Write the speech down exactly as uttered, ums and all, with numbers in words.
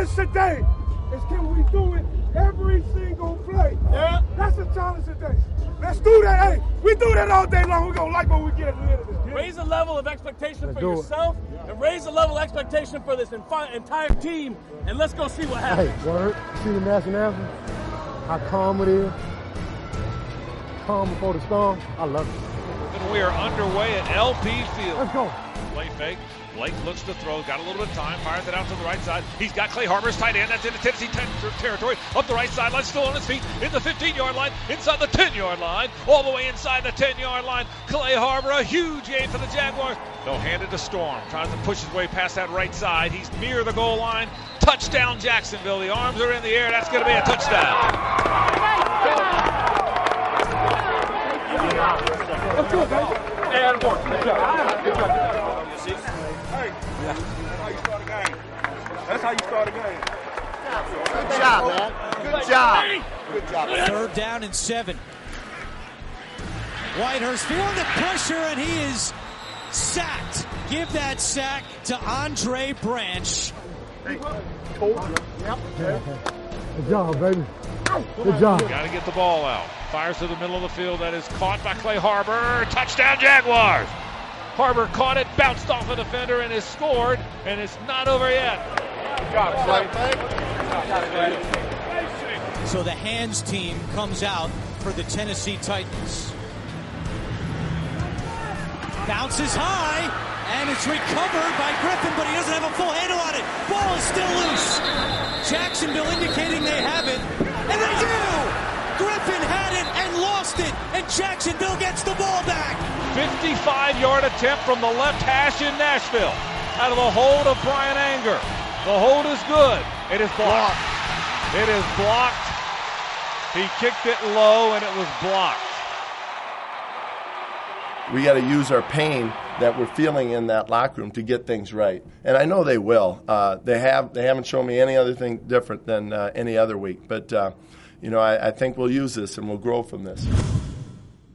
challenge today is can we do it every single play? Yeah. That's the challenge today. Let's do that. Hey, we do that all day long. We're going to like what we get at the end of this. Yeah. Raise the level of expectation Let's for yourself it. and raise the level of expectation for this infi- entire team, and let's go see what happens. Hey, word. See the national anthem? How calm it is. Calm before the storm. I love it. And we are underway at L P Field. Let's go. Play fake. Blake looks to throw, got a little bit of time, fires it out to the right side. He's got Clay Harbor's tight end. That's into Tennessee ten territory. Up the right sideline, still on his feet, in the fifteen-yard line, inside the ten-yard line, all the way inside the ten-yard line. Clay Harbor, a huge gain for the Jaguars. They'll hand it to Storm. Tries to push his way past that right side. He's near the goal line. Touchdown, Jacksonville. The arms are in the air. That's going to be a touchdown. Let's go, baby. And one. Good job. Good job. Yeah. That's how you start a game. That's how you start a game. Good job, man. Good job. Good job. Third down and seven. Whitehurst feeling the pressure, and he is sacked. Give that sack to Andre Branch. Hey, yep. Good job, baby. Good job. Got to get the ball out. Fires to the middle of the field. That is caught by Clay Harbor. Touchdown, Jaguars. Harbor caught it, bounced off a defender, and has scored, and it's not over yet. Got it, so the hands team comes out for the Tennessee Titans. Bounces high, and it's recovered by Griffin, but he doesn't have a full handle on it. Ball is still loose. Jacksonville indicating they have it, and they do! Griffin had it and lost it, and Jacksonville gets the ball back. fifty-five-yard attempt from the left hash in Nashville. Out of the hold of Brian Anger. The hold is good. It is blocked. It is blocked. He kicked it low, and it was blocked. We got to use our pain that we're feeling in that locker room to get things right, and I know they will. Uh, they have. They haven't shown me any other thing different than uh, any other week, but uh, you know, I, I think we'll use this and we'll grow from this.